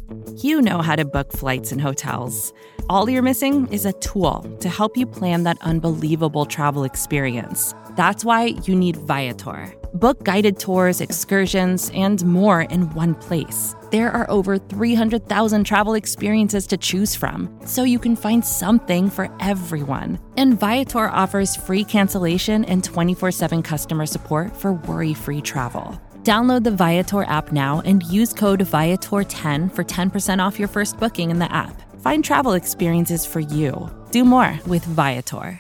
You know how to book flights and hotels. All you're missing is a tool to help you plan that unbelievable travel experience. That's why you need Viator. Book guided tours, excursions, and more in one place. There are over 300,000 travel experiences to choose from, so you can find something for everyone. And Viator offers free cancellation and 24/7 customer support for worry-free travel. Download the Viator app now and use code Viator10 for 10% off your first booking in the app. Find travel experiences for you. Do more with Viator.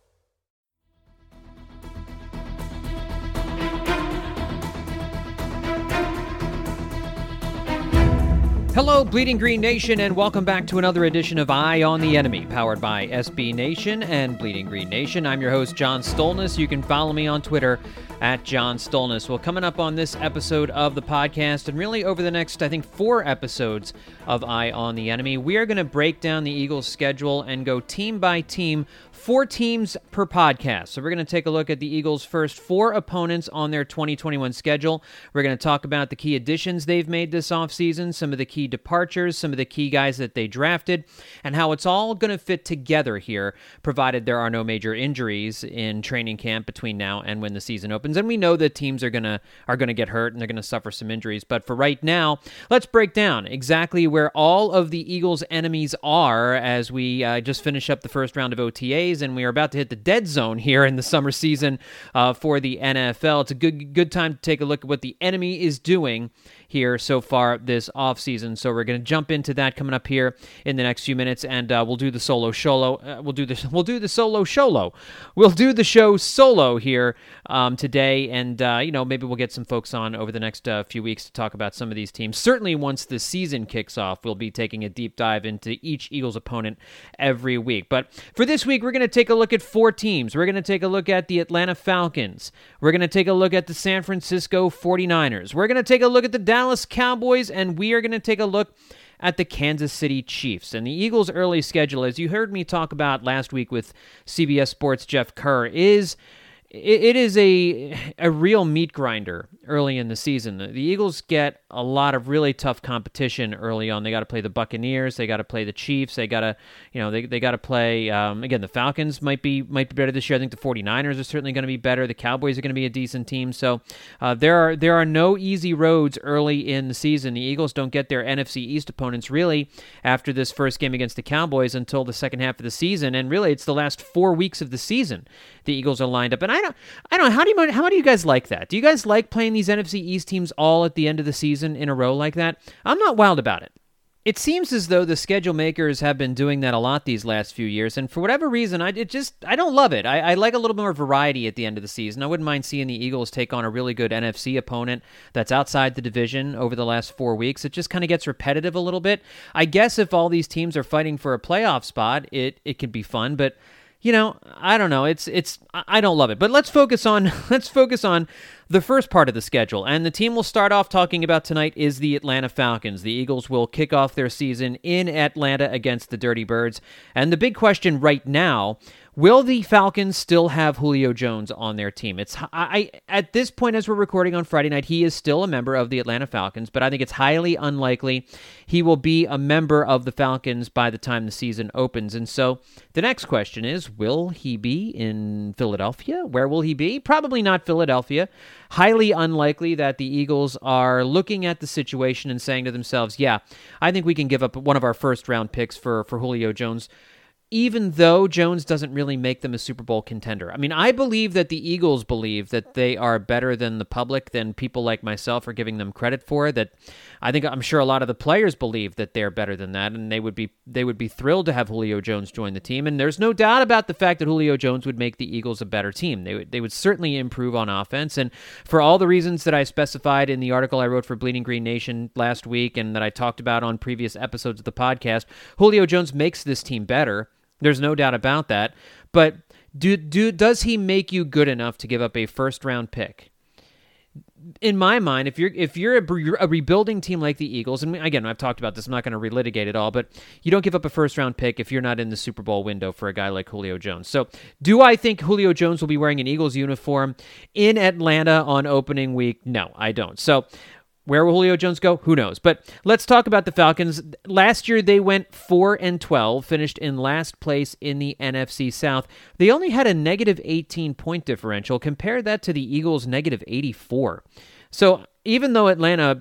Hello, Bleeding Green Nation, and welcome back to another edition of Eye on the Enemy, powered by SB Nation and Bleeding Green Nation. I'm your host, John Stolnis. You can follow me on Twitter at John Stolnis. Well, coming up on this episode of the podcast, and really over the next, I think, 4 episodes of Eye on the Enemy, we are going to break down the Eagles' schedule and go team by team, 4 teams per podcast. So we're going to take a look at the Eagles' first 4 opponents on their 2021 schedule. We're going to talk about the key additions they've made this offseason, some of the key departures, some of the key guys that they drafted, and how it's all going to fit together here, provided there are no major injuries in training camp between now and when the season opens. And we know that teams are going to get hurt and they're going to suffer some injuries. But for right now, let's break down exactly where all of the Eagles' enemies are as we just finish up the first round of OTAs, and we are about to hit the dead zone here in the summer season for the NFL. It's a good time to take a look at what the enemy is doing here so far this offseason. So we're going to jump into that coming up here in the next few minutes, and we'll do the solo sholo. We'll do the solo sholo. We'll do the show solo here today, and maybe we'll get some folks on over the next few weeks to talk about some of these teams. Certainly, once the season kicks off, we'll be taking a deep dive into each Eagles opponent every week. But for this week, we're going to take a look at 4 teams. We're going to take a look at the Atlanta Falcons. We're going to take a look at the San Francisco 49ers. We're going to take a look at the Dallas Cowboys, and we are going to take a look at the Kansas City Chiefs. And the Eagles' early schedule, as you heard me talk about last week with CBS Sports' Jeff Kerr, is a real meat grinder early in the season. The Eagles get a lot of really tough competition early on. They got to play the Buccaneers, they got to play the Chiefs, they got to, they got to play again, the Falcons might be better this year. I think the 49ers are certainly going to be better. The Cowboys are going to be a decent team. So there are no easy roads early in the season. The Eagles don't get their NFC East opponents really after this first game against the Cowboys until the second half of the season, and really it's the last 4 weeks of the season the Eagles are lined up. And I don't know, how do you guys like that? Do you guys like playing these NFC East teams all at the end of the season in a row like that? I'm not wild about it. It seems as though the schedule makers have been doing that a lot these last few years, and for whatever reason, I don't love it. I like a little more variety at the end of the season. I wouldn't mind seeing the Eagles take on a really good NFC opponent that's outside the division over the last 4 weeks. It just kind of gets repetitive a little bit. I guess if all these teams are fighting for a playoff spot, it can be fun, but I don't know. I don't love it. But let's focus on the first part of the schedule. And the team we'll start off talking about tonight is the Atlanta Falcons. The Eagles will kick off their season in Atlanta against the Dirty Birds. And the big question right now, will the Falcons still have Julio Jones on their team? At this point, as we're recording on Friday night, he is still a member of the Atlanta Falcons, but I think it's highly unlikely he will be a member of the Falcons by the time the season opens. And so the next question is, will he be in Philadelphia? Where will he be? Probably not Philadelphia. Highly unlikely that the Eagles are looking at the situation and saying to themselves, yeah, I think we can give up one of our first-round picks for Julio Jones, even though Jones doesn't really make them a Super Bowl contender. I mean, I believe that the Eagles believe that they are better than the public, than people like myself are giving them credit for. That I'm sure a lot of the players believe that they're better than that, and they would be thrilled to have Julio Jones join the team. And there's no doubt about the fact that Julio Jones would make the Eagles a better team. They would certainly improve on offense, and for all the reasons that I specified in the article I wrote for Bleeding Green Nation last week, and that I talked about on previous episodes of the podcast, Julio Jones makes this team better. There's no doubt about that. But does he make you good enough to give up a first-round pick? In my mind, if you're a rebuilding team like the Eagles, and again, I've talked about this, I'm not going to relitigate it all, but you don't give up a first-round pick if you're not in the Super Bowl window for a guy like Julio Jones. So do I think Julio Jones will be wearing an Eagles uniform in Atlanta on opening week? No, I don't. So Where will Julio Jones go? Who knows? But let's talk about the Falcons. Last year, they went 4-12, finished in last place in the NFC South. They only had a negative 18-point differential. Compare that to the Eagles' negative 84. So even though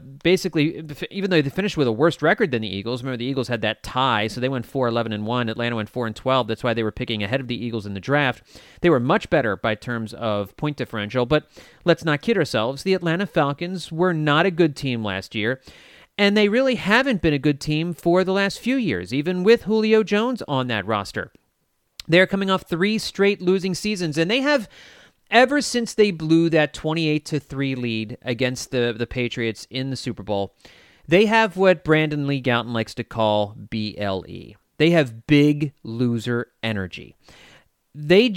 even though they finished with a worse record than the Eagles, remember the Eagles had that tie, so they went 4-11-1. Atlanta went 4-12. That's why they were picking ahead of the Eagles in the draft. They were much better by terms of point differential, but let's not kid ourselves. The Atlanta Falcons were not a good team last year, and they really haven't been a good team for the last few years, even with Julio Jones on that roster. They're coming off 3 straight losing seasons, and they have, ever since they blew that 28-3 lead against the Patriots in the Super Bowl, they have what Brandon Lee Gowton likes to call BLE. They have big loser energy. They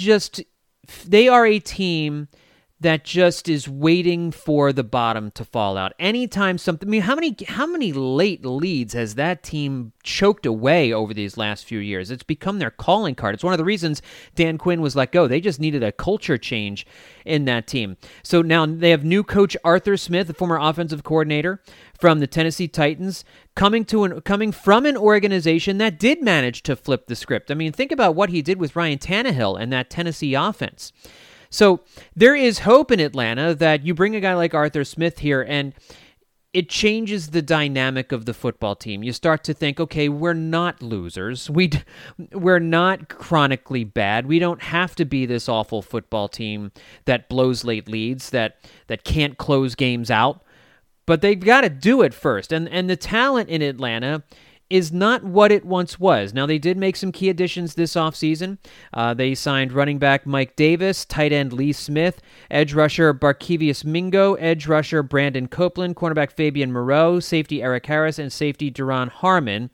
are a team that just is waiting for the bottom to fall out. Anytime something, I mean, how many late leads has that team choked away over these last few years? It's become their calling card. It's one of the reasons Dan Quinn was let go. They just needed a culture change in that team. So now they have new coach Arthur Smith, the former offensive coordinator from the Tennessee Titans, coming from an organization that did manage to flip the script. I mean, think about what he did with Ryan Tannehill and that Tennessee offense. So there is hope in Atlanta that you bring a guy like Arthur Smith here and it changes the dynamic of the football team. You start to think, okay, we're not losers. We're not chronically bad. We don't have to be this awful football team that blows late leads, that can't close games out. But they've got to do it first. And the talent in Atlanta is not what it once was. Now, they did make some key additions this offseason. They signed running back Mike Davis, tight end Lee Smith, edge rusher Barkevious Mingo, edge rusher Brandon Copeland, cornerback Fabian Moreau, safety Eric Harris, and safety Duron Harmon.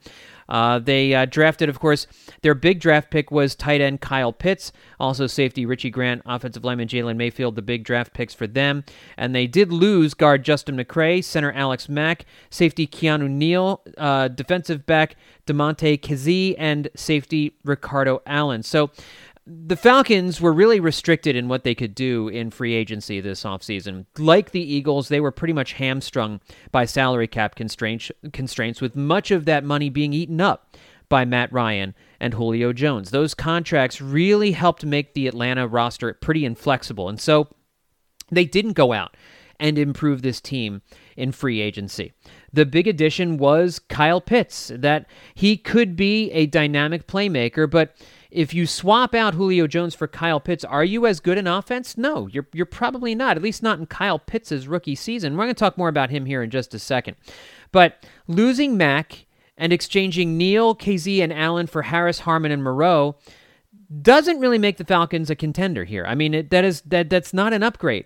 They drafted, of course, their big draft pick was tight end Kyle Pitts, also safety Richie Grant, offensive lineman Jalen Mayfield, the big draft picks for them. And they did lose guard Justin McCray, center Alex Mack, safety Keanu Neal, defensive back DeMonte Kazee, and safety Ricardo Allen. So the Falcons were really restricted in what they could do in free agency this offseason. Like the Eagles, they were pretty much hamstrung by salary cap constraints, with much of that money being eaten up by Matt Ryan and Julio Jones. Those contracts really helped make the Atlanta roster pretty inflexible, and so they didn't go out and improve this team in free agency. The big addition was Kyle Pitts, that he could be a dynamic playmaker, but if you swap out Julio Jones for Kyle Pitts, are you as good in offense? No, you're probably not, at least not in Kyle Pitts' rookie season. We're going to talk more about him here in just a second. But losing Mack and exchanging Neal, KZ, and Allen for Harris, Harmon, and Moreau doesn't really make the Falcons a contender here. I mean, that's not an upgrade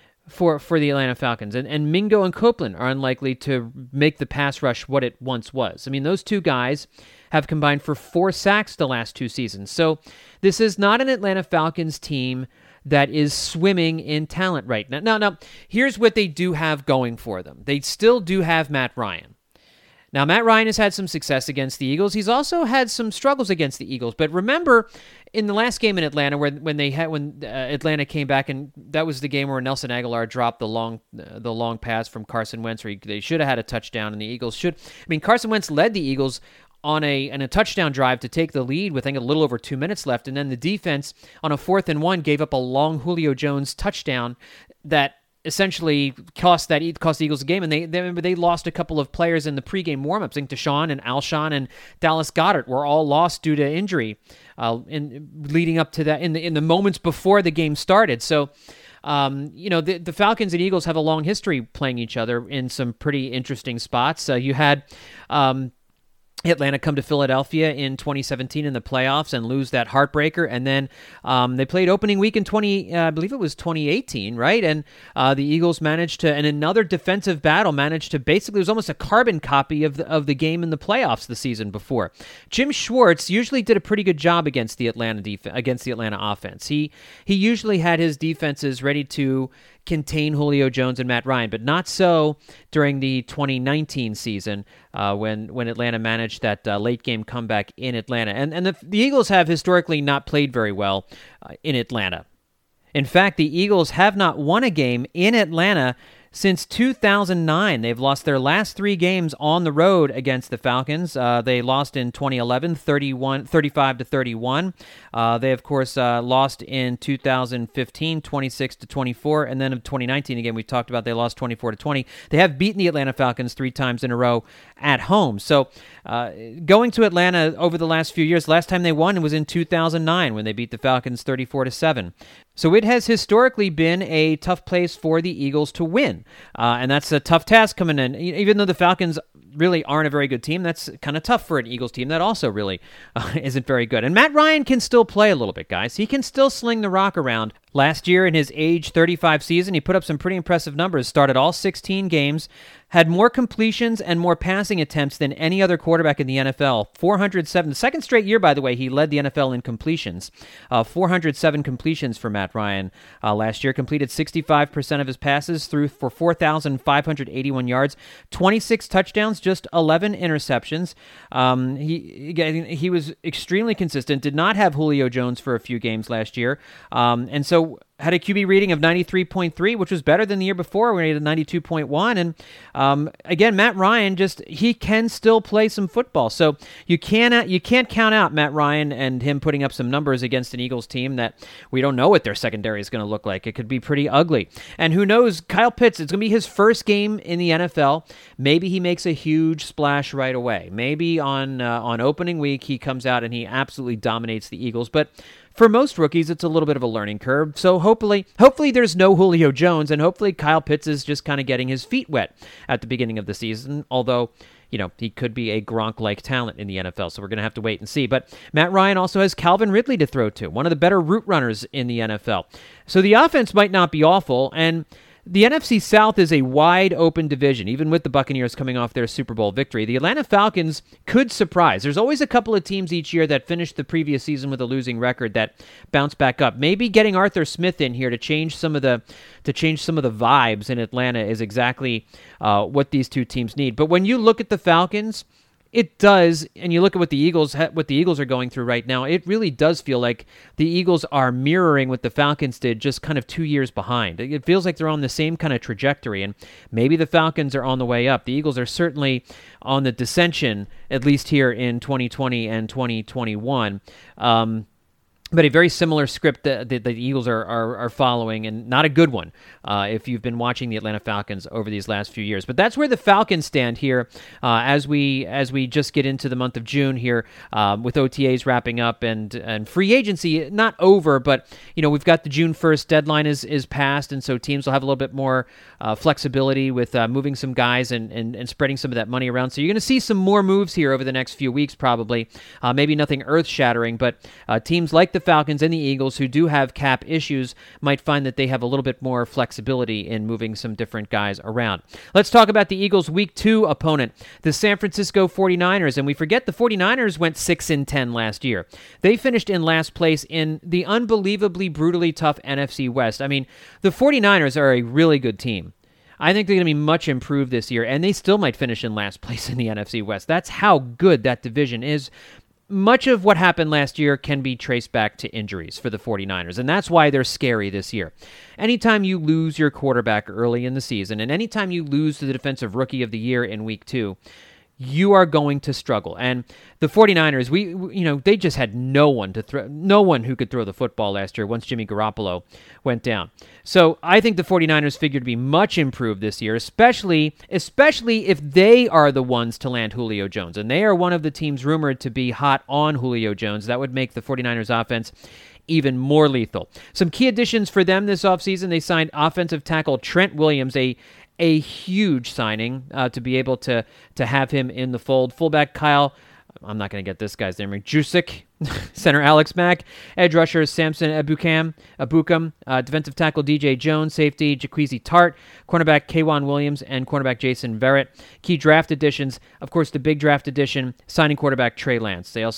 for the Atlanta Falcons. And Mingo and Copeland are unlikely to make the pass rush what it once was. I mean, those two guys have combined for 4 sacks the last 2 seasons. So this is not an Atlanta Falcons team that is swimming in talent right now. Now, here's what they do have going for them. They still do have Matt Ryan. Now, Matt Ryan has had some success against the Eagles. He's also had some struggles against the Eagles. But remember, in the last game in Atlanta, when Atlanta came back, and that was the game where Nelson Aguilar dropped the long pass from Carson Wentz, where they should have had a touchdown, and the Eagles should. I mean, Carson Wentz led the Eagles on a touchdown drive to take the lead with, I think, a little over 2 minutes left, and then the defense on a 4th and 1 gave up a long Julio Jones touchdown that essentially cost the Eagles a game, and they lost a couple of players in the pregame warmups. I think Deshaun and Alshon and Dallas Goedert were all lost due to injury leading up to that in the moments before the game started. So the Falcons and Eagles have a long history playing each other in some pretty interesting spots. You had Atlanta come to Philadelphia in 2017 in the playoffs and lose that heartbreaker, and then they played opening week in I believe it was 2018, right? And the Eagles managed to, in another defensive battle, basically, it was almost a carbon copy of the game in the playoffs the season before. Jim Schwartz usually did a pretty good job against the Atlanta offense. He usually had his defenses ready to contain Julio Jones and Matt Ryan, but not so during the 2019 season when Atlanta managed that late game comeback in Atlanta. And the Eagles have historically not played very well in Atlanta. In fact, the Eagles have not won a game in Atlanta Since 2009, they've lost their last 3 games on the road against the Falcons. They lost in 2011, 35-31. They, of course, lost in 2015, 26-24. And then in 2019, again, we talked about they lost 24-20. They have beaten the Atlanta Falcons 3 times in a row at home. So going to Atlanta over the last few years, last time they won was in 2009 when they beat the Falcons 34-7. So it has historically been a tough place for the Eagles to win. And that's a tough task coming in. Even though the Falcons really aren't a very good team, that's kind of tough for an Eagles team that also really isn't very good. And Matt Ryan can still play a little bit, guys. He can still sling the rock around. Last year in his age 35 season, he put up some pretty impressive numbers, started all 16 games, had more completions and more passing attempts than any other quarterback in the NFL. 407. The second straight year, by the way, he led the NFL in completions. 407 completions for Matt Ryan last year. Completed 65% of his passes, threw for 4,581 yards, 26 touchdowns, just 11 interceptions. He was extremely consistent. Did not have Julio Jones for a few games last year. And so had a QB rating of 93.3, which was better than the year before when he had a 92.1. And again, Matt Ryan, he can still play some football. So you can't count out Matt Ryan and him putting up some numbers against an Eagles team that we don't know what their secondary is going to look like. It could be pretty ugly. And who knows, Kyle Pitts, it's going to be his first game in the NFL. Maybe he makes a huge splash right away. Maybe on opening week he comes out and he absolutely dominates the Eagles. But for most rookies, it's a little bit of a learning curve. So hopefully there's no Julio Jones, and hopefully Kyle Pitts is just kind of getting his feet wet at the beginning of the season, although he could be a Gronk-like talent in the NFL, so we're going to have to wait and see. But Matt Ryan also has Calvin Ridley to throw to, one of the better route runners in the NFL. So the offense might not be awful, and the NFC South is a wide-open division, even with the Buccaneers coming off their Super Bowl victory. The Atlanta Falcons could surprise. There's always a couple of teams each year that finished the previous season with a losing record that bounce back up. Maybe getting Arthur Smith in here to change some of the vibes in Atlanta is exactly what these two teams need. But when you look at the Falcons, it does, and you look at what the Eagles are going through right now, it really does feel like the Eagles are mirroring what the Falcons did just kind of 2 years behind. It feels like they're on the same kind of trajectory, and maybe the Falcons are on the way up. The Eagles are certainly on the dissension, at least here in 2020 and 2021. But a very similar script that the Eagles are following, and not a good one if you've been watching the Atlanta Falcons over these last few years. But that's where the Falcons stand here as we just get into the month of June here with OTAs wrapping up and free agency not over, but we've got the June 1st deadline is passed, and so teams will have a little bit more flexibility with moving some guys and spreading some of that money around. So you're going to see some more moves here over the next few weeks probably. Maybe nothing earth-shattering, but teams like the Falcons and the Eagles, who do have cap issues, might find that they have a little bit more flexibility in moving some different guys around. Let's talk about the Eagles' Week 2 opponent, the San Francisco 49ers. And we forget the 49ers went 6-10 last year. They finished in last place in the unbelievably brutally tough NFC West. I mean, the 49ers are a really good team. I think they're going to be much improved this year, and they still might finish in last place in the NFC West. That's how good that division is. Much of what happened last year can be traced back to injuries for the 49ers, and that's why they're scary this year. Anytime you lose your quarterback early in the season, and anytime you lose to the Defensive Rookie of the Year in Week 2, you are going to struggle. And the 49ers, they just had no one who could throw the football last year once Jimmy Garoppolo went down. So I think the 49ers figure to be much improved this year, especially if they are the ones to land Julio Jones. And they are one of the teams rumored to be hot on Julio Jones. That would make the 49ers offense even more lethal. Some key additions for them this offseason: they signed offensive tackle Trent Williams, a huge signing to be able to have him in the fold. Fullback Kyle, I'm not going to get this guy's name, Jusic, center Alex Mack, edge rusher Samson Ebukam, defensive tackle DJ Jones, safety Jaquizy Tart, cornerback K'Wan Williams, and cornerback Jason Verrett. Key draft additions, of course, the big draft addition, signing quarterback Trey Lance. They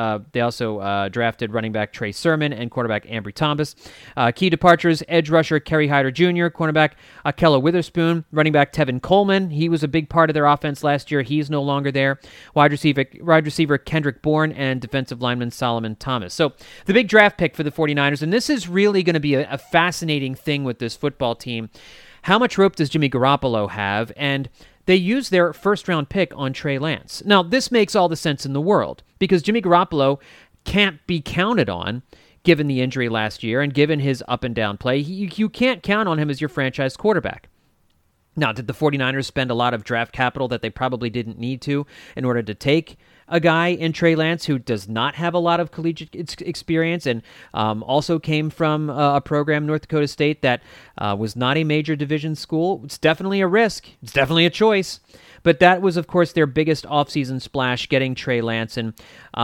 also drafted running back Trey Sermon and quarterback Ambry Thomas. Key departures: edge rusher Kerry Hyder Jr., cornerback Akella Witherspoon, running back Tevin Coleman. He was a big part of their offense last year. He's no longer there. Wide receiver Kendrick Bourne, and defensive lineman Solomon Thomas. So the big draft pick for the 49ers, and this is really going to be a fascinating thing with this football team. how much rope does Jimmy Garoppolo have? And they used their first-round pick on Trey Lance. Now, this makes all the sense in the world because Jimmy Garoppolo can't be counted on given the injury last year and given his up-and-down play. You can't count on him as your franchise quarterback. Now, did the 49ers spend a lot of draft capital that they probably didn't need to in order to take a guy in Trey Lance who does not have a lot of collegiate experience and also came from a program, North Dakota State, that was not a major division school? It's definitely a risk. It's definitely a choice. But that was, of course, their biggest offseason splash, getting Trey Lance. And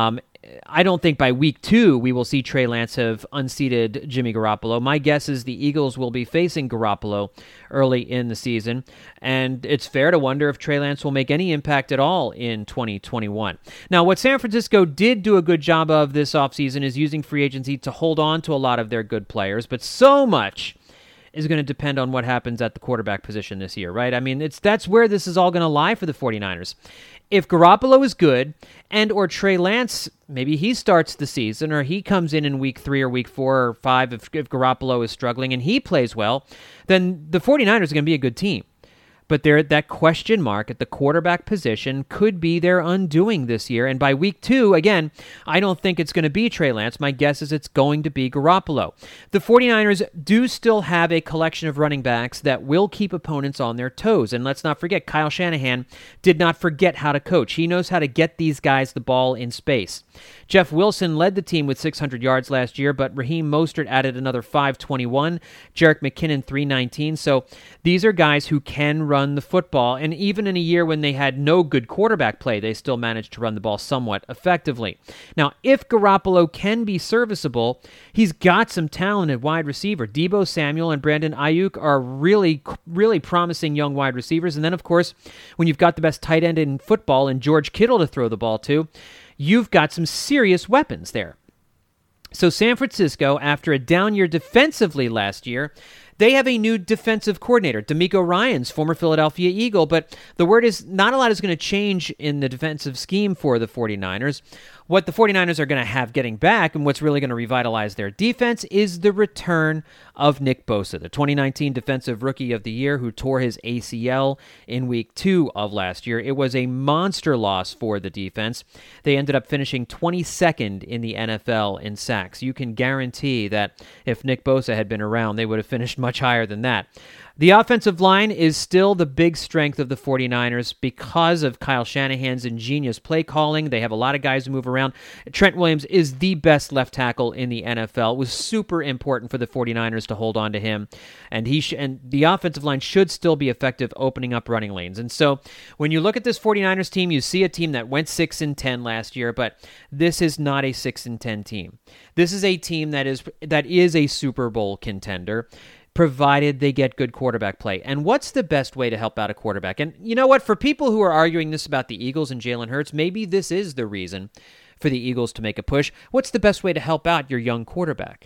I don't think by week 2 we will see Trey Lance have unseated Jimmy Garoppolo. My guess is the Eagles will be facing Garoppolo early in the season, and it's fair to wonder if Trey Lance will make any impact at all in 2021. Now, what San Francisco did do a good job of this offseason is using free agency to hold on to a lot of their good players, but so much is going to depend on what happens at the quarterback position this year, right? I mean, that's where this is all going to lie for the 49ers. If Garoppolo is good and or Trey Lance, maybe he starts the season or he comes in week 3 or week 4 or 5 if Garoppolo is struggling and he plays well, then the 49ers are going to be a good team. But that question mark at the quarterback position could be their undoing this year. And by week 2, again, I don't think it's going to be Trey Lance. My guess is it's going to be Garoppolo. The 49ers do still have a collection of running backs that will keep opponents on their toes. And let's not forget, Kyle Shanahan did not forget how to coach. He knows how to get these guys the ball in space. Jeff Wilson led the team with 600 yards last year, but Raheem Mostert added another 521, Jerick McKinnon 319. So these are guys who can run the football, and even in a year when they had no good quarterback play, they still managed to run the ball somewhat effectively. Now, if Garoppolo can be serviceable, he's got some talent at wide receiver. Deebo Samuel and Brandon Ayuk are really, really promising young wide receivers, and then, of course, when you've got the best tight end in football and George Kittle to throw the ball to, you've got some serious weapons there. So San Francisco, after a down year defensively last year, they have a new defensive coordinator, DeMeco Ryans, former Philadelphia Eagle, but the word is not a lot is going to change in the defensive scheme for the 49ers. What the 49ers are going to have getting back and what's really going to revitalize their defense is the return of Nick Bosa, the 2019 Defensive Rookie of the Year who tore his ACL in week 2 of last year. It was a monster loss for the defense. They ended up finishing 22nd in the NFL in sacks. You can guarantee that if Nick Bosa had been around, they would have finished much higher than that. The offensive line is still the big strength of the 49ers because of Kyle Shanahan's ingenious play calling. They have a lot of guys who move around. Trent Williams is the best left tackle in the NFL. It was super important for the 49ers to hold on to him, and and the offensive line should still be effective opening up running lanes. And so when you look at this 49ers team, you see a team that went 6-10 last year, but this is not a 6-10 team. This is a team that is a Super Bowl contender, provided they get good quarterback play. And what's the best way to help out a quarterback? And you know what? For people who are arguing this about the Eagles and Jalen Hurts, maybe this is the reason for the Eagles to make a push. What's the best way to help out your young quarterback?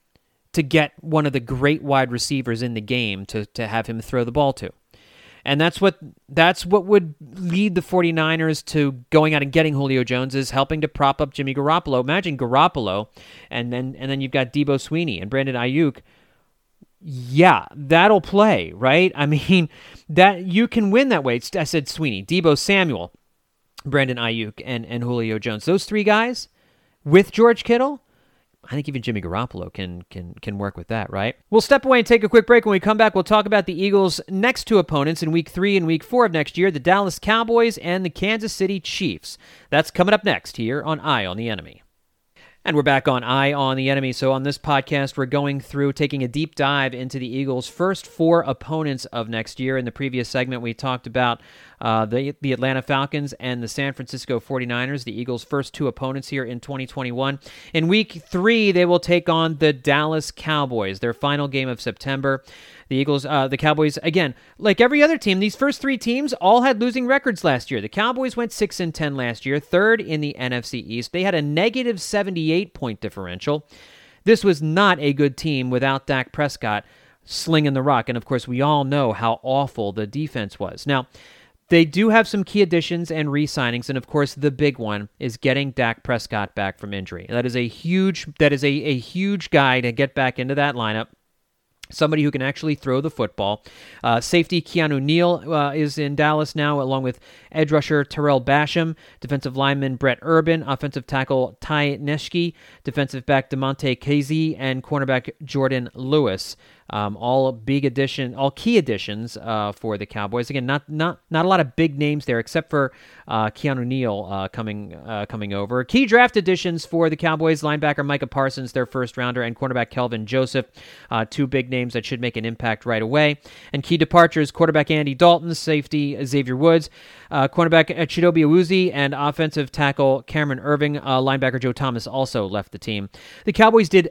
To get one of the great wide receivers in the game to have him throw the ball to. And that's what would lead the 49ers to going out and getting Julio Jones, is helping to prop up Jimmy Garoppolo. Imagine Garoppolo, and then you've got Deebo Sweeney and Brandon Ayuk. Yeah, that'll play, right? I mean, that you can win that way. I said Sweeney, Deebo Samuel, Brandon Ayuk, and Julio Jones. Those 3 guys with George Kittle, I think even Jimmy Garoppolo can work with that, right? We'll step away and take a quick break. When we come back, we'll talk about the Eagles' next 2 opponents in Week 3 and Week 4 of next year, the Dallas Cowboys and the Kansas City Chiefs. That's coming up next here on Eye on the Enemy. And we're back on Eye on the Enemy. So on this podcast, we're going through taking a deep dive into the Eagles' first 4 opponents of next year. In the previous segment, we talked about the Atlanta Falcons and the San Francisco 49ers, the Eagles' first 2 opponents here in 2021. In Week 3, they will take on the Dallas Cowboys, their final game of September. The Cowboys, again, like every other team, these first 3 teams all had losing records last year. The Cowboys went 6-10 last year, 3rd in the NFC East. They had a negative 78-point differential. This was not a good team without Dak Prescott slinging the rock. And, of course, we all know how awful the defense was. Now, they do have some key additions and re-signings, and of course the big one is getting Dak Prescott back from injury. That is a huge guy to get back into that lineup. Somebody who can actually throw the football. Safety Keanu Neal is in Dallas now, along with edge rusher Terrell Basham, defensive lineman Brett Urban, offensive tackle Ty Neshke, defensive back DeMonte Casey, and cornerback Jordan Lewis. All key additions for the Cowboys. Again, not a lot of big names there, except for Keanu Neal coming over. Key draft additions for the Cowboys: linebacker Micah Parsons, their first rounder, and cornerback Kelvin Joseph. Two big names that should make an impact right away. And key departures: quarterback Andy Dalton, safety Xavier Woods, cornerback Chidobe Awuzie, and offensive tackle Cameron Irving. Linebacker Joe Thomas also left the team. The Cowboys did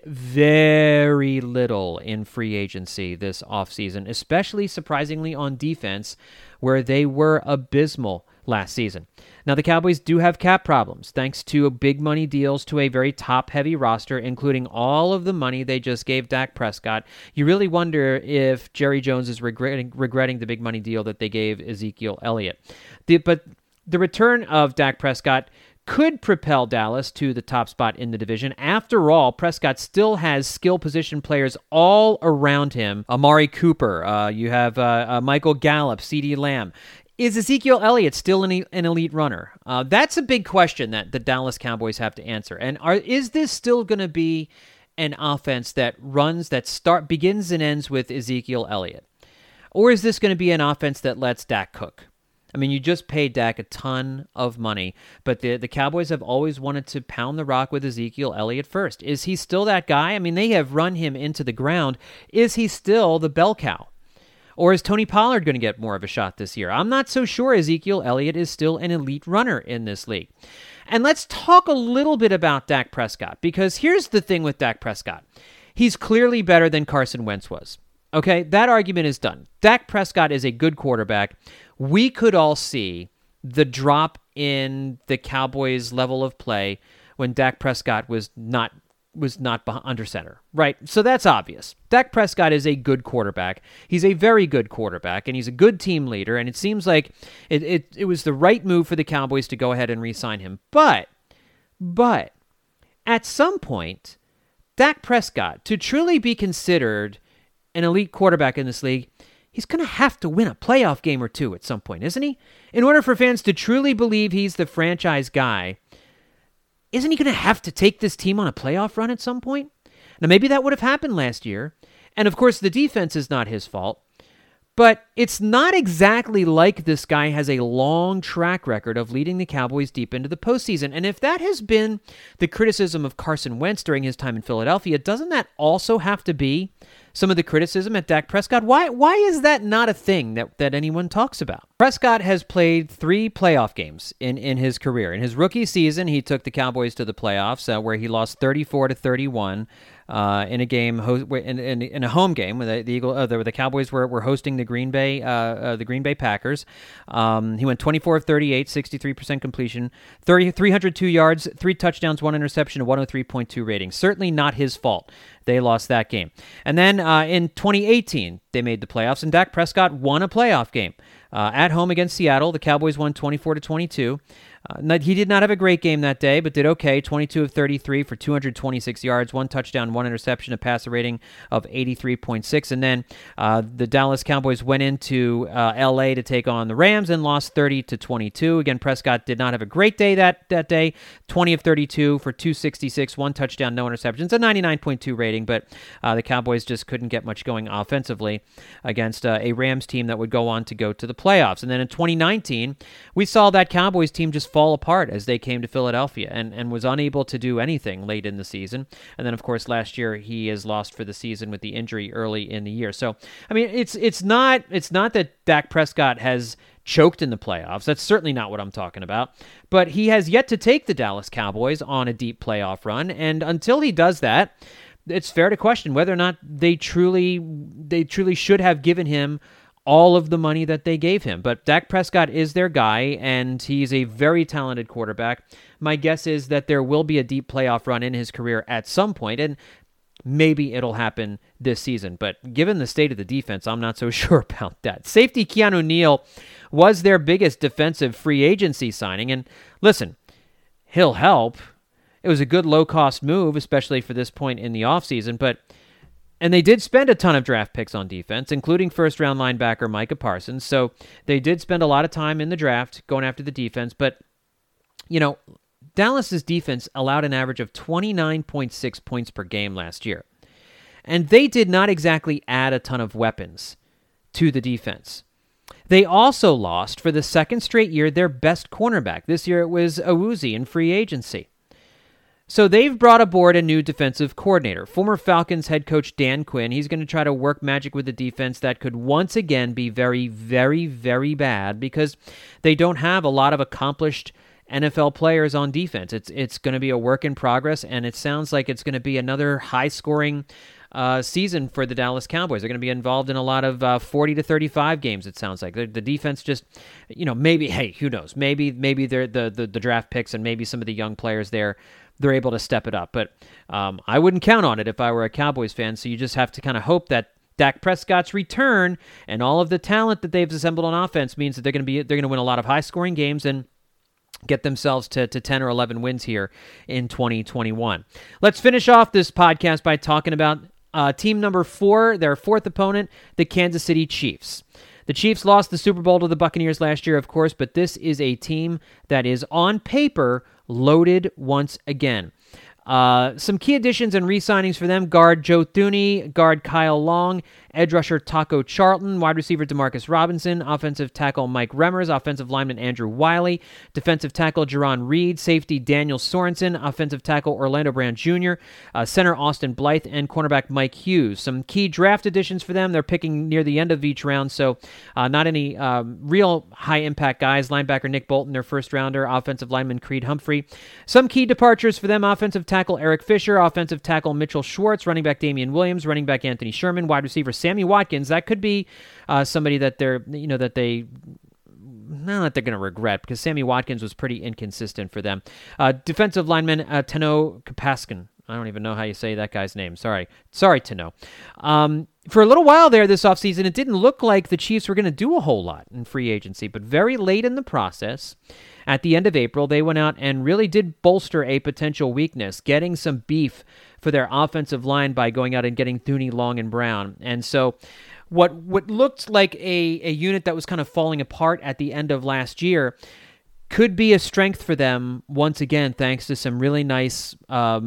very little in free agency this offseason, especially surprisingly on defense, where they were abysmal last season. Now, the Cowboys do have cap problems, thanks to big money deals to a very top-heavy roster, including all of the money they just gave Dak Prescott. You really wonder if Jerry Jones is regretting the big money deal that they gave Ezekiel Elliott. But the return of Dak Prescott could propel Dallas to the top spot in the division. After all, Prescott still has skill position players all around him. Amari Cooper, you have Michael Gallup, CeeDee Lamb. Is Ezekiel Elliott still an elite runner? That's a big question that the Dallas Cowboys have to answer. And is this still going to be an offense that begins and ends with Ezekiel Elliott? Or is this going to be an offense that lets Dak cook? I mean, you just paid Dak a ton of money, but the Cowboys have always wanted to pound the rock with Ezekiel Elliott first. Is he still that guy? I mean, they have run him into the ground. Is he still the bell cow? Or is Tony Pollard going to get more of a shot this year? I'm not so sure Ezekiel Elliott is still an elite runner in this league. And let's talk a little bit about Dak Prescott, because here's the thing with Dak Prescott. He's clearly better than Carson Wentz was. Okay, that argument is done. Dak Prescott is a good quarterback. We could all see the drop in the Cowboys' level of play when Dak Prescott was not under center, right? So that's obvious. Dak Prescott is a good quarterback. He's a very good quarterback, and he's a good team leader, and it seems like it was the right move for the Cowboys to go ahead and re-sign him. But at some point, Dak Prescott, to truly be considered an elite quarterback in this league, he's going to have to win a playoff game or two at some point, isn't he? In order for fans to truly believe he's the franchise guy, isn't he going to have to take this team on a playoff run at some point? Now, maybe that would have happened last year. And of course, the defense is not his fault. But it's not exactly like this guy has a long track record of leading the Cowboys deep into the postseason. And if that has been the criticism of Carson Wentz during his time in Philadelphia, doesn't that also have to be some of the criticism at Dak Prescott? Why is that not a thing that anyone talks about? Prescott has played 3 playoff games in his career. In his rookie season, he took the Cowboys to the playoffs, where he lost 34-31 in a game in a home game where the Cowboys were hosting the Green Bay Packers. He went 24 of 38, 63% completion, 302 yards, 3 touchdowns, 1 interception, a 103.2 rating. Certainly not his fault. They lost that game. And then in 2018, they made the playoffs, and Dak Prescott won a playoff game at home against Seattle. The Cowboys won 24-22. He did not have a great game that day, but did okay. 22 of 33 for 226 yards, 1 touchdown, 1 interception, a passer rating of 83.6. And then the Dallas Cowboys went into L.A. to take on the Rams and lost 30-22. Again, Prescott did not have a great day that day. 20 of 32 for 266, 1 touchdown, no interceptions, a 99.2 rating. But the Cowboys just couldn't get much going offensively against a Rams team that would go on to go to the playoffs. And then in 2019, we saw that Cowboys team just fall apart as they came to Philadelphia and was unable to do anything late in the season. And then, of course, last year he is lost for the season with the injury early in the year. So, I mean, it's not that Dak Prescott has choked in the playoffs. That's certainly not what I'm talking about. But he has yet to take the Dallas Cowboys on a deep playoff run. And until he does that, it's fair to question whether or not they truly should have given him all of the money that they gave him. But Dak Prescott is their guy, and he's a very talented quarterback. My guess is that there will be a deep playoff run in his career at some point, and maybe it'll happen this season. But given the state of the defense, I'm not so sure about that. Safety Keanu Neal was their biggest defensive free agency signing, and listen, he'll help. It was a good low-cost move, especially for this point in the offseason, but And they did spend a ton of draft picks on defense, including first-round linebacker Micah Parsons. So they did spend a lot of time in the draft going after the defense. But, Dallas's defense allowed an average of 29.6 points per game last year. And they did not exactly add a ton of weapons to the defense. They also lost, for the second straight year, their best cornerback. This year it was Awuzie in free agency. So they've brought aboard a new defensive coordinator, former Falcons head coach Dan Quinn. He's going to try to work magic with the defense that could once again be very, very, very bad because they don't have a lot of accomplished NFL players on defense. It's going to be a work in progress, and it sounds like it's going to be another high-scoring season for the Dallas Cowboys. They're going to be involved in a lot of 40 to 35 games, it sounds like. The defense just, maybe, hey, who knows? Maybe they're the draft picks and maybe some of the young players there, they're able to step it up. But I wouldn't count on it if I were a Cowboys fan, so you just have to kind of hope that Dak Prescott's return and all of the talent that they've assembled on offense means that they're going to win a lot of high-scoring games and get themselves to 10 or 11 wins here in 2021. Let's finish off this podcast by talking about team number 4, their fourth opponent, the Kansas City Chiefs. The Chiefs lost the Super Bowl to the Buccaneers last year, of course, but this is a team that is on paper loaded once again. Some key additions and re-signings for them: guard Joe Thuney, guard Kyle Long, edge rusher Taco Charlton, wide receiver Demarcus Robinson, offensive tackle Mike Remmers, offensive lineman Andrew Wiley, defensive tackle Jerron Reed, safety Daniel Sorensen, offensive tackle Orlando Brown Jr., center Austin Blythe, and cornerback Mike Hughes. Some key draft additions for them. They're picking near the end of each round, so not any real high-impact guys. Linebacker Nick Bolton, their first-rounder, offensive lineman Creed Humphrey. Some key departures for them: offensive tackle Eric Fisher, offensive tackle Mitchell Schwartz, running back Damian Williams, running back Anthony Sherman, wide receiver Sammy Watkins. That could be somebody that they're not that they're going to regret, because Sammy Watkins was pretty inconsistent for them. Defensive lineman Tano Kapaskin. I don't even know how you say that guy's name. Sorry, Tano. For a little while there this offseason, it didn't look like the Chiefs were going to do a whole lot in free agency, but very late in the process, at the end of April, they went out and really did bolster a potential weakness, getting some beef for their offensive line by going out and getting Thuney, Long, and Brown. And so what looked like a unit that was kind of falling apart at the end of last year could be a strength for them once again, thanks to some really nice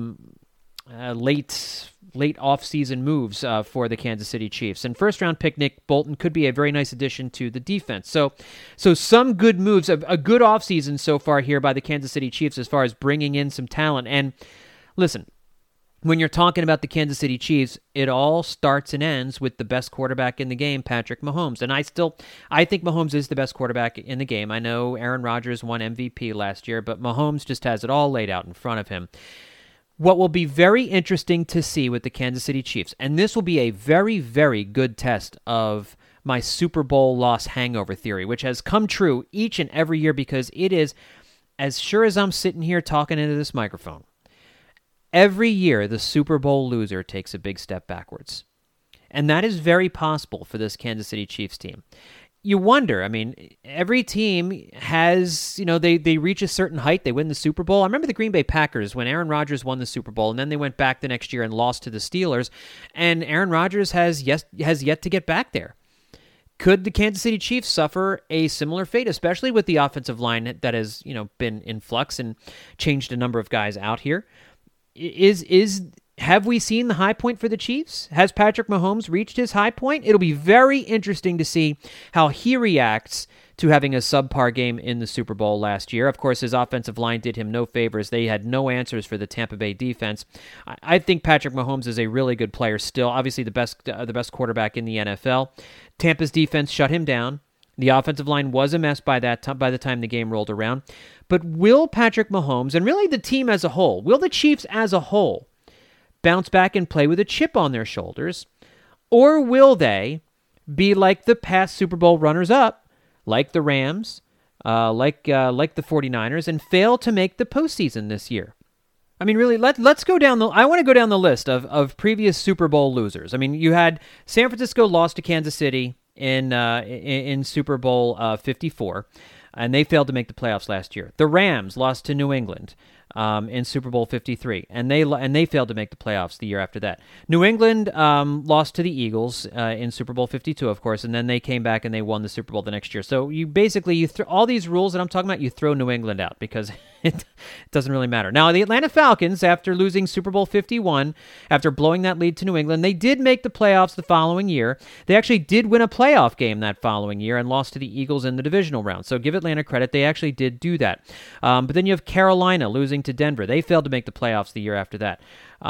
late off-season moves for the Kansas City Chiefs. And first-round pick Nick Bolton could be a very nice addition to the defense. So some good moves, a good off-season so far here by the Kansas City Chiefs as far as bringing in some talent. And listen, when you're talking about the Kansas City Chiefs, it all starts and ends with the best quarterback in the game, Patrick Mahomes. And I think Mahomes is the best quarterback in the game. I know Aaron Rodgers won MVP last year, but Mahomes just has it all laid out in front of him. What will be very interesting to see with the Kansas City Chiefs, and this will be a very, very good test of my Super Bowl loss hangover theory, which has come true each and every year, because it is, as sure as I'm sitting here talking into this microphone, every year the Super Bowl loser takes a big step backwards. And that is very possible for this Kansas City Chiefs team. You wonder, every team has, they reach a certain height, they win the Super Bowl. I remember the Green Bay Packers when Aaron Rodgers won the Super Bowl, and then they went back the next year and lost to the Steelers, and Aaron Rodgers has yet to get back there. Could the Kansas City Chiefs suffer a similar fate, especially with the offensive line that has, been in flux and changed a number of guys out here? Have we seen the high point for the Chiefs? Has Patrick Mahomes reached his high point? It'll be very interesting to see how he reacts to having a subpar game in the Super Bowl last year. Of course, his offensive line did him no favors. They had no answers for the Tampa Bay defense. I think Patrick Mahomes is a really good player still, obviously the best quarterback in the NFL. Tampa's defense shut him down. The offensive line was a mess by the time the game rolled around. But will Patrick Mahomes, and really the team as a whole, will the Chiefs as a whole, bounce back and play with a chip on their shoulders? Or will they be like the past Super Bowl runners-up, like the Rams, like the 49ers, and fail to make the postseason this year? Really, let's go down I want to go down the list of previous Super Bowl losers. You had San Francisco lost to Kansas City in Super Bowl 54, and they failed to make the playoffs last year. The Rams lost to New England. in Super Bowl 53, and they failed to make the playoffs the year after that. New England lost to the Eagles in Super Bowl 52, of course, and then they came back and they won the Super Bowl the next year. So you all these rules that I'm talking about, you throw New England out because it doesn't really matter. Now, the Atlanta Falcons, after losing Super Bowl 51, after blowing that lead to New England, they did make the playoffs the following year. They actually did win a playoff game that following year and lost to the Eagles in the divisional round. So give Atlanta credit. They actually did do that. But then you have Carolina losing to Denver. They failed to make the playoffs the year after that.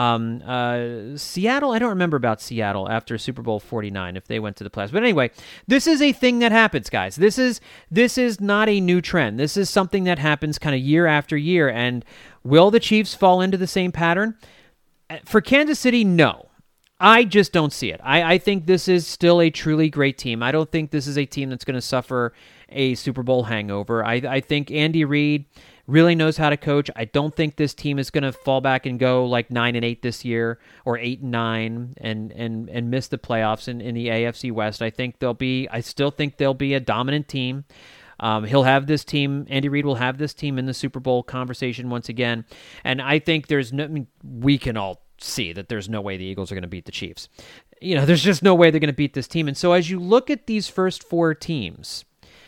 Seattle, I don't remember about Seattle after Super Bowl 49 if they went to the playoffs. But anyway, this is a thing that happens, guys. This is not a new trend. This is something that happens kind of year after year. And will the Chiefs fall into the same pattern? For Kansas City, no. I just don't see it. I think this is still a truly great team. I don't think this is a team that's going to suffer a Super Bowl hangover. I think Andy Reid really knows how to coach. I don't think this team is going to fall back and go like 9-8 this year or 8-9 and miss the playoffs in the AFC West. I still think they'll be a dominant team. He'll have this team. Andy Reid will have this team in the Super Bowl conversation once again. And I think we can all see that there's no way the Eagles are going to beat the Chiefs. There's just no way they're going to beat this team. And so as you look at these first four teams,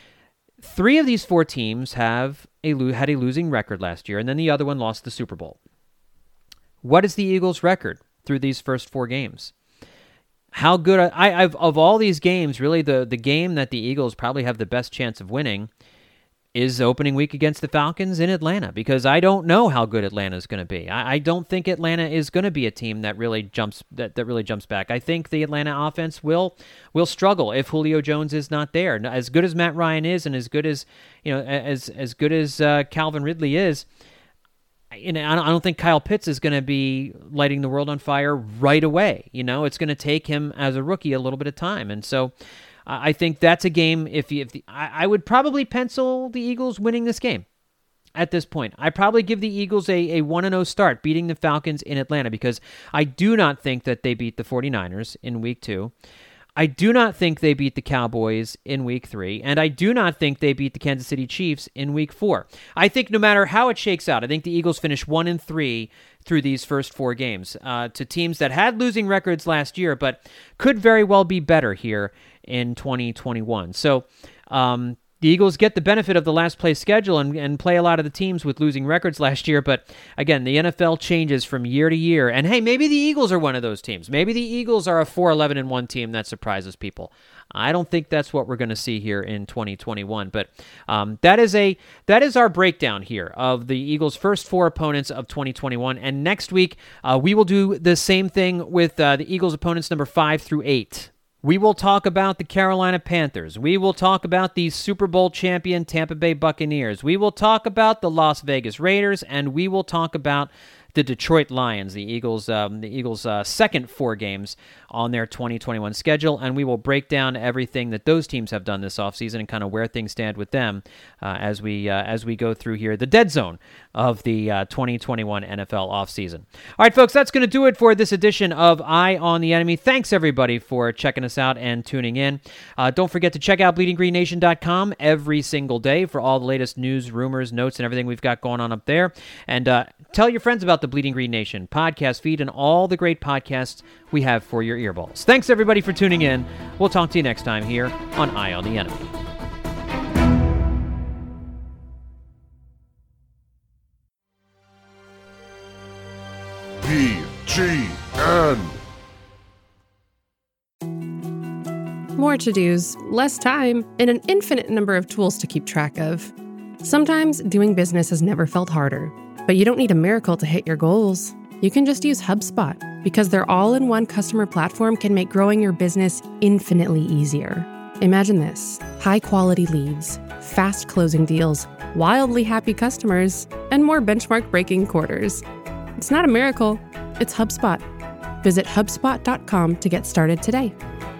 3 of these 4 teams had a losing record last year, and then the other one lost the Super Bowl. What is the Eagles' record through these first 4 games? How good of all these games, really the game that the Eagles probably have the best chance of winning is opening week against the Falcons in Atlanta, because I don't know how good Atlanta is going to be. I don't think Atlanta is going to be a team that really jumps back. I think the Atlanta offense will struggle if Julio Jones is not there. As good as Matt Ryan is, and as good as as good as Calvin Ridley is, I don't think Kyle Pitts is going to be lighting the world on fire right away. It's going to take him as a rookie a little bit of time, and so I think that's a game. I would probably pencil the Eagles winning this game at this point. I probably give the Eagles a 1-0 start, beating the Falcons in Atlanta, because I do not think that they beat the 49ers in week 2. I do not think they beat the Cowboys in week 3, and I do not think they beat the Kansas City Chiefs in week 4. I think no matter how it shakes out, I think the Eagles finish 1-3 through these first 4 games to teams that had losing records last year, but could very well be better here in 2021. So the Eagles get the benefit of the last place schedule and play a lot of the teams with losing records last year. But again, the NFL changes from year to year. And hey, maybe the Eagles are one of those teams. Maybe the Eagles are a 4-11-1 team that surprises people. I don't think that's what we're going to see here in 2021. But that is our breakdown here of the Eagles' first 4 opponents of 2021. And next week, we will do the same thing with the Eagles' opponents number 5 through 8. We will talk about the Carolina Panthers. We will talk about the Super Bowl champion Tampa Bay Buccaneers. We will talk about the Las Vegas Raiders, and we will talk about the Detroit Lions, the Eagles' second 4 games on their 2021 schedule, and we will break down everything that those teams have done this offseason and kind of where things stand with them as we go through here, the dead zone of the 2021 NFL offseason. All right, folks, that's going to do it for this edition of Eye on the Enemy. Thanks, everybody, for checking us out and tuning in. Don't forget to check out bleedinggreennation.com every single day for all the latest news, rumors, notes, and everything we've got going on up there. And tell your friends about the Bleeding Green Nation podcast feed and all the great podcasts we have for your earballs. Thanks, everybody, for tuning in. We'll talk to you next time here on Eye on the Enemy. BGN. More to-dos, less time, and an infinite number of tools to keep track of. Sometimes doing business has never felt harder, but you don't need a miracle to hit your goals. You can just use HubSpot, because their all-in-one customer platform can make growing your business infinitely easier. Imagine this: high-quality leads, fast closing deals, wildly happy customers, and more benchmark-breaking quarters. It's not a miracle, it's HubSpot. Visit HubSpot.com to get started today.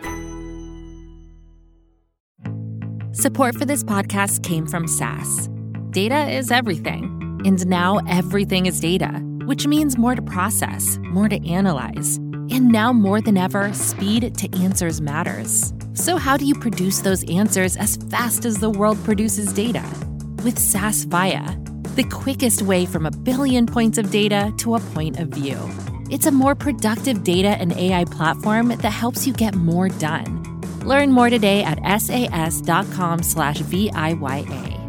Support for this podcast came from SAS. Data is everything, and now everything is data, which means more to process, more to analyze. And now more than ever, speed to answers matters. So how do you produce those answers as fast as the world produces data? With SAS Viya. the quickest way from a billion points of data to a point of view. It's a more productive data and AI platform that helps you get more done. Learn more today at sas.com/VIYA.